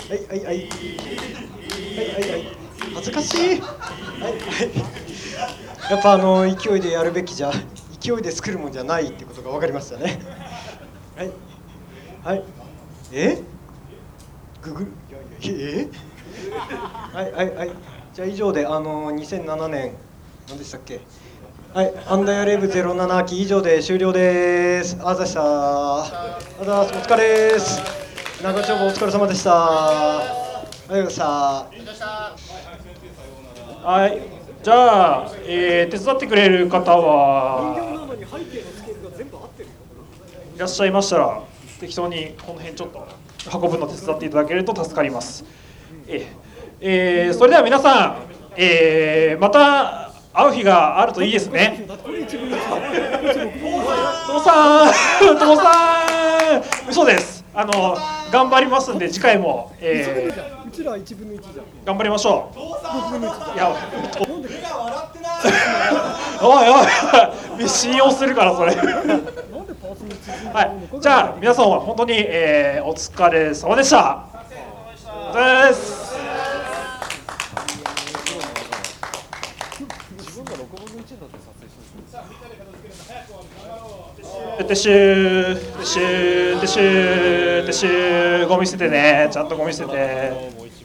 はいはいはい恥ずかしい。はいはいやっぱ勢いでやるべきじゃ勢いで作るもんじゃないってことが分かりましたね。はいはいググはいはいはいじゃあ以上で2007年何でしたっけ。はいアンダヤレブ07期以上で終了です。あざしたお疲れです。長丁場お疲れ様でした。ありがとうございました。 はい、じゃあ、手伝ってくれる方はいらっしゃいましたら適当にこの辺ちょっと運ぶの手伝っていただけると助かります。それでは皆さん、また会う日があるといいですね。父さん嘘です。頑張りますんで次回も、 うちら1分の1じゃん。 頑張りましょう。 6分の1 いや目が笑ってないおいおい信用するからそれはいじゃあ皆さんは本当に、お疲れ様でした。ですてしゅーゴミ捨ててね、ちゃんとゴミ捨てて。